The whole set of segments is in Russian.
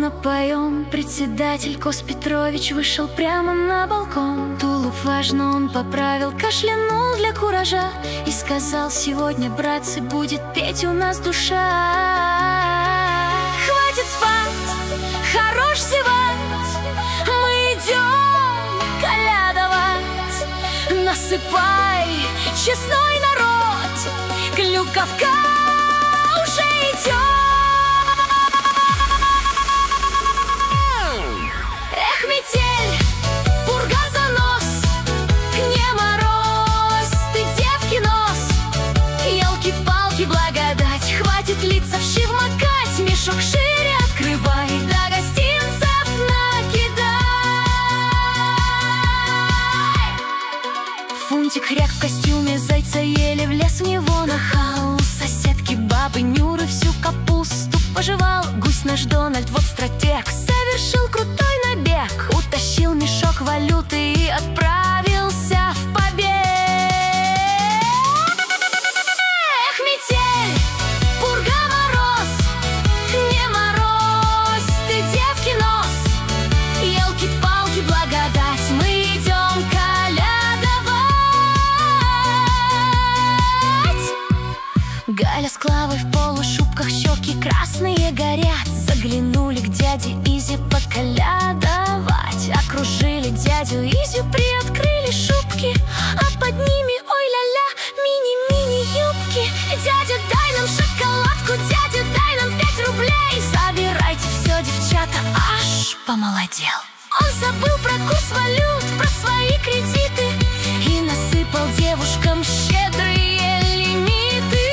напоем. Председатель Кос Петрович вышел прямо на балкон. Тулуп важно он поправил, кашлянул для куража и сказал: сегодня, братцы, будет петь у нас душа. Хватит спать, хорош зевать, мы идем колядовать. Насыпай, честной народ, клюковка уже идет. Эх, метель, пурга, занос, не морозь ты девки нос. Елки-палки, благодать, хватит лица в щи вмокать. Мешок шире открывай, до гостинцев накидай. Фунтик хряк в костюме зайца еле влез в него нахал. У соседки бабы Нюры всю капусту пожевал. Гусь наш Дональд, вот стратег, совершил крутой набег. Утащил мешок валюты и отправился в побег. Эх, метель, пурга, мороз, не морозь ты девки нос. Елки-палки, благодать, мы идем колядовать. Галя с Клавой в полушубках, щеки красные горят. Заглянули к дяде Изи поколядовать. Окружили дядю Изю, приоткрыли шубки, а под ними, ой ля-ля, мини-мини юбки. Дядя, дай нам шоколадку, дядя, дай нам 5 рублей. Забирайте все, девчата, аж помолодел. Он забыл про курс валют, про свои кредиты и насыпал девушкам щедрые лимиты.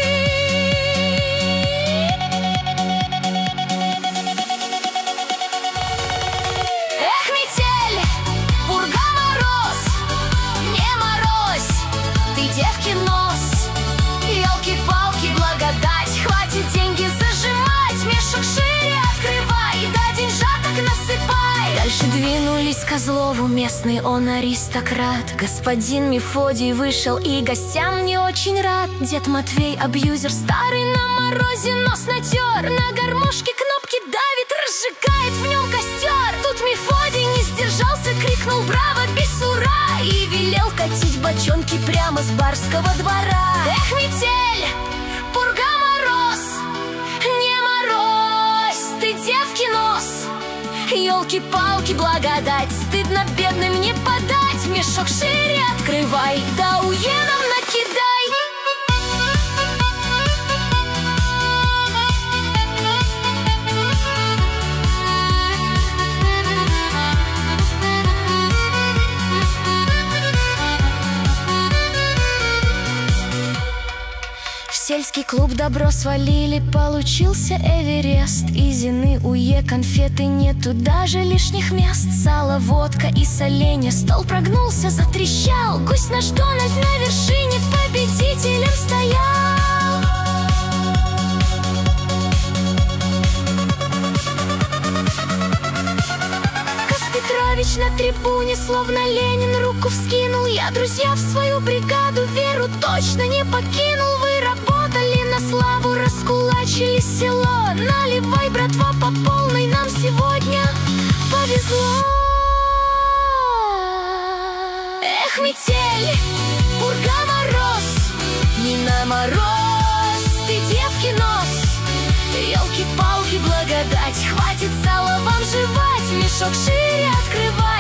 Эх, метель, пурга, мороз, не морозь ты девки нос. Елки-палки, благодать, хватит деньги зажимать. Мешок шире открывай, да деньжаток насыпай. Дальше двинулись к Козлову, местный он аристократ. Господин Мефодий вышел и гостям не очень рад. Дед Матвей абьюзер старый, на морозе нос натер. На гармошке кнопки давит, разжигает в нем костер. Тут Мефодий не сдержался, крикнул: браво, бисура! И велел катить бочонки прямо с барского двора. Эх, метель, пурга, мороз, не морозь ты девки нос. Елки-палки, благодать, стыдно бедным не подать. Мешок шире открывай, да уедам накидай. В сельский клуб добро свалили, получился Эверест. Изины, уе, конфеты, нету даже лишних мест. Сало, водка и соленья, стол прогнулся, затрещал. Гусь наш Дональд на вершине победителем стоял. Кос Петрович на трибуне, словно Ленин, руку вскинул. Я, друзья, в свою бригаду веру точно не покинул. Вы работали на славу, раскулачили село. Наливай, братва, по полной, нам сегодня повезло. Эх, метель, пурга, мороз, не на мороз ты девки нос. Елки-палки, благодать, хватит сала вам жевать. Мешок шире открывай,